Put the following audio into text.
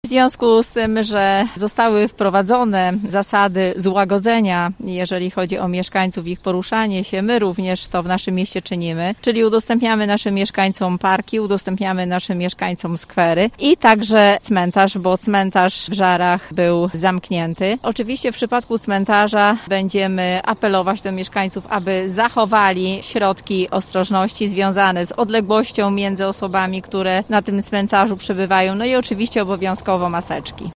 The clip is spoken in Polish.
związku z tym, że zostały wprowadzone zasady złagodzenia, jeżeli chodzi o mieszkańców, ich poruszanie się, my również to w naszym mieście czynimy, czyli udostępniamy naszym mieszkańcom parki, udostępniamy naszym mieszkańcom skwery i także cmentarz, bo cmentarz w Żarach był zamknięty. Oczywiście w przypadku cmentarza będziemy apelować do mieszkańców, aby zachowali środki ostrożności związane z odległością między osobami, które na tym cmentarzu przebywają, no i oczywiście obowiązkowo maseczki.